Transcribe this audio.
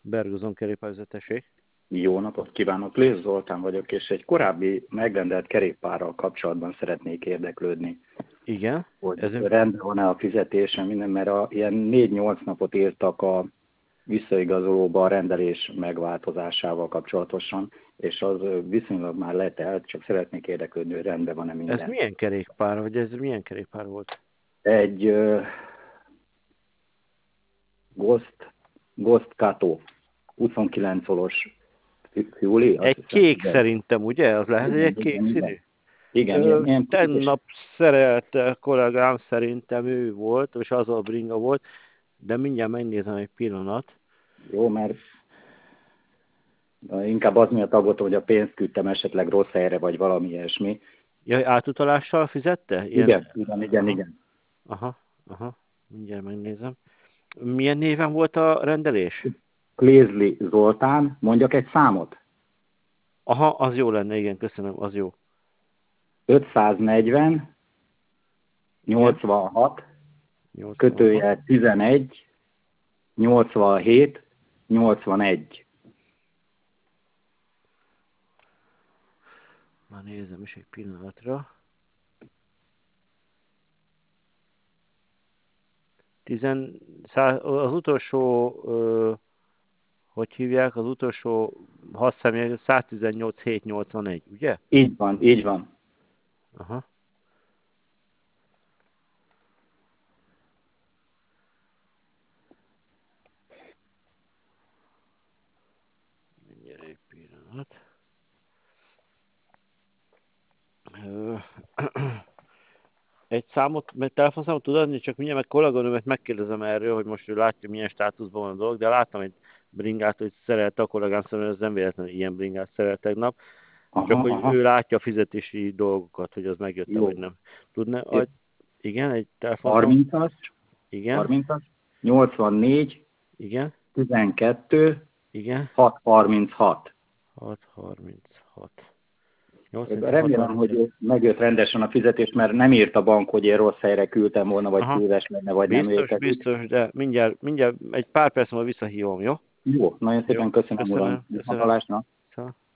Bergozon kerékpárvezetőség. Jó napot kívánok, Lész Zoltán vagyok, és egy korábbi megrendelt kerékpárral kapcsolatban szeretnék érdeklődni. Igen. Hogy rendben van-e a fizetésem, minden, mert ilyen 4-8 napot írtak a visszaigazolóba a rendelés megváltozásával kapcsolatosan, és az viszonylag már letelt, csak szeretnék érdeklődni, hogy rendben van-e minden. Ez milyen kerékpár, vagy ez milyen kerékpár volt? Egy Ghost Kato, 29 olos Júli. Egy kék szerintem, ugye? Az lehet, hogy egy kék színű? Igen. Tegnap szerelte kollégám, szerintem ő volt, és az a bringa volt, de mindjárt megnézem egy pillanat. Jó, mert inkább az miatt aggódtam, hogy a pénzt küldtem esetleg rossz helyre, vagy valami ilyesmi. Ja, átutalással fizette? Igen. Aha, mindjárt megnézem. Milyen néven volt a rendelés? Klézli Zoltán, mondjak egy számot? Aha, az jó lenne, igen, köszönöm, az jó. 540 86 kötőjel 11 87 81. Már nézem is egy pillanatra. Az utolsó, hogy hívják, az utolsó 6 személy 118 781, ugye? Így van. Aha. Mindjárt egy pillanat. Egy számot, mert telefonszámot tud adni, csak mindjárt meg kolléganőmet megkérdezem erről, hogy most ő látja, milyen státuszban van a dolog, de láttam egy bringát, hogy szerelte a kollégám szemben, ez nem véletlenül ilyen bringát szerelt tegnap. Csak hogy ő látja a fizetési dolgokat, hogy az megjött vagy nem. Tudna? Igen, egy telefonszám. 30-as. Igen. 30-as. 84. Igen. 12. Igen. 636. 636. Remélem, hogy megjött rendesen a fizetés, mert nem írt a bank, hogy én rossz helyre küldtem volna, vagy téves lenne, vagy nem érkezik. Biztos, de mindjárt egy pár perc múlva visszahívom, jó? Jó, nagyon szépen köszönöm, uram. Köszönöm.